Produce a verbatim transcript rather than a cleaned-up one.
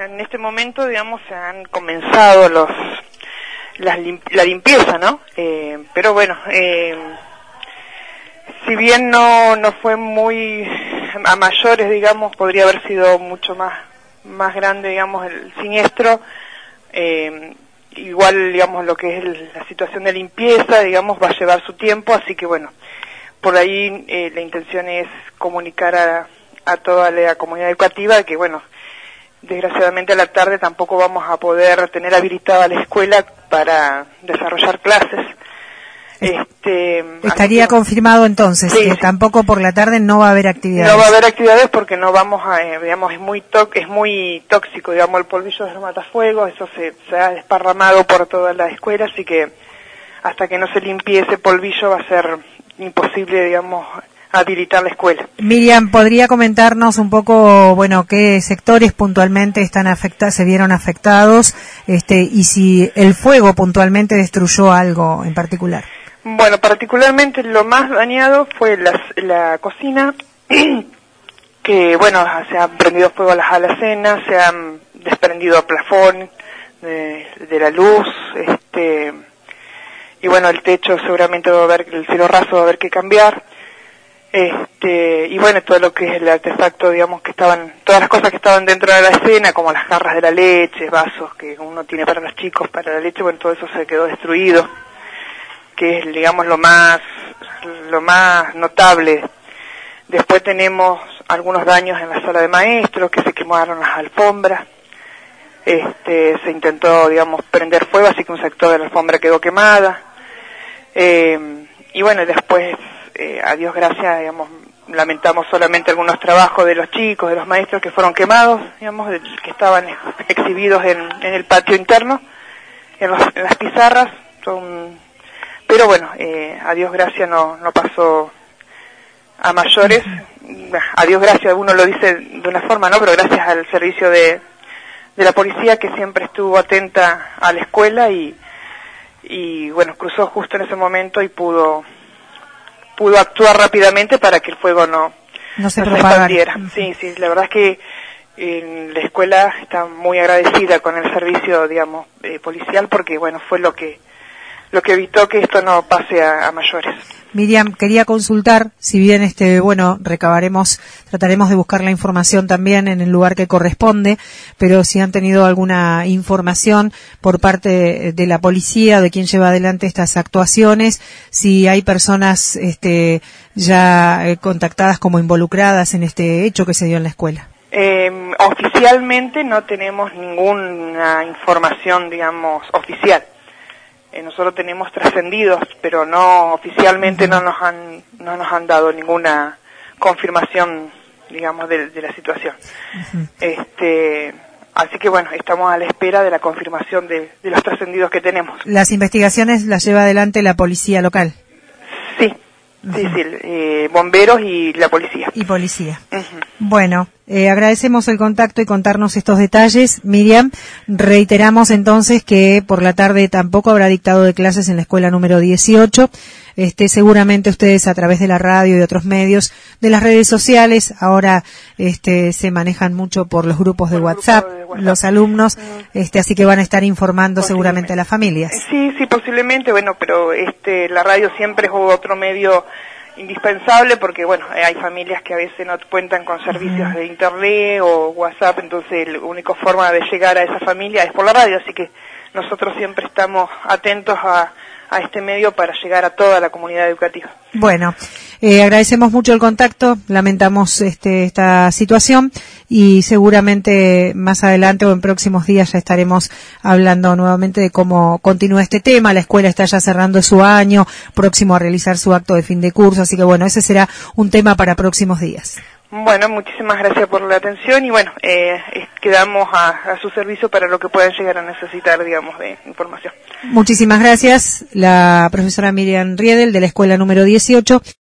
en este momento, digamos, se han comenzado los las lim la limpieza, ¿no? Eh, pero bueno, eh, si bien no no fue muy a mayores, digamos, podría haber sido mucho más más grande, digamos, el siniestro. Eh, igual, digamos, lo que es el, la situación de limpieza, digamos, va a llevar su tiempo, así que bueno, por ahí eh, la intención es comunicar a, a toda la comunidad educativa que, bueno, desgraciadamente a la tarde tampoco vamos a poder tener habilitada la escuela para desarrollar clases. Este, Estaría que, confirmado entonces sí, que sí. Tampoco por la tarde no va a haber actividades. No va a haber actividades porque no vamos a, eh, digamos, es muy to es muy tóxico, digamos, el polvillo de los matafuegos, eso se, se ha desparramado por toda la escuela, así que hasta que no se limpie ese polvillo va a ser imposible, digamos, habilitar la escuela. Miriam, ¿podría comentarnos un poco, bueno, qué sectores puntualmente están afectados, se vieron afectados, este, y si el fuego puntualmente destruyó algo en particular? Bueno, particularmente lo más dañado fue la, la cocina, que bueno, se han prendido fuego a las alacenas, se han desprendido plafón de, de la luz, este, y bueno, el techo seguramente va a haber, el cielo raso va a haber que cambiar, este, y bueno, todo lo que es el artefacto, digamos, que estaban, todas las cosas que estaban dentro de la alacena, como las jarras de la leche, vasos que uno tiene para los chicos, para la leche, bueno, todo eso se quedó destruido, que es, digamos, lo más lo más notable. Después tenemos algunos daños en la sala de maestros, que se quemaron las alfombras, este, se intentó, digamos, prender fuego, así que un sector de la alfombra quedó quemada, eh, y bueno, después, eh, a Dios gracias, digamos, lamentamos solamente algunos trabajos de los chicos, de los maestros que fueron quemados, digamos, de, que estaban exhibidos en, en el patio interno, en, los, en las pizarras, son Pero bueno, eh, a Dios gracias no, no pasó a mayores. A Dios gracias, uno lo dice de una forma, ¿no? Pero gracias al servicio de, de la policía que siempre estuvo atenta a la escuela y, y bueno, cruzó justo en ese momento y pudo pudo actuar rápidamente para que el fuego no, no se, no se expandiera. Sí, sí, la verdad es que en la escuela está muy agradecida con el servicio, digamos, eh, policial porque, bueno, fue lo que lo que evitó que esto no pase a, a mayores. Miriam, quería consultar, si bien este, bueno, recabaremos, trataremos de buscar la información también en el lugar que corresponde, pero si han tenido alguna información por parte de la policía, de quien lleva adelante estas actuaciones, si hay personas este, ya eh, contactadas como involucradas en este hecho que se dio en la escuela. Eh, oficialmente no tenemos ninguna información, digamos, oficial. Nosotros tenemos trascendidos, pero no oficialmente no nos han no nos han dado ninguna confirmación, digamos, de, de la situación. Uh-huh. Este, así que bueno, estamos a la espera de la confirmación de, de los trascendidos que tenemos. ¿Las investigaciones las lleva adelante la policía local? Sí, uh-huh. sí, sí, eh, bomberos y la policía. Y policía. Uh-huh. Bueno, eh, agradecemos el contacto y contarnos estos detalles. Miriam, reiteramos entonces que por la tarde tampoco habrá dictado de clases en la escuela número dieciocho. Este, seguramente ustedes a través de la radio y otros medios, de las redes sociales, ahora este, se manejan mucho por los grupos de, WhatsApp, grupo de WhatsApp, los alumnos, este, así que van a estar informando seguramente a las familias. Sí, sí, posiblemente, bueno, pero este, la radio siempre es otro medio indispensable porque, bueno, hay familias que a veces no cuentan con servicios uh-huh. de internet o WhatsApp, entonces la única forma de llegar a esa familia es por la radio, así que nosotros siempre estamos atentos a, a este medio para llegar a toda la comunidad educativa. Bueno, eh, agradecemos mucho el contacto, lamentamos este, esta situación y seguramente más adelante o en próximos días ya estaremos hablando nuevamente de cómo continúa este tema. La escuela está ya cerrando su año, próximo a realizar su acto de fin de curso, así que bueno, ese será un tema para próximos días. Bueno, muchísimas gracias por la atención y bueno, eh, quedamos a, a su servicio para lo que puedan llegar a necesitar, digamos, de información. Muchísimas gracias, la profesora Miriam Riedel de la escuela número dieciocho.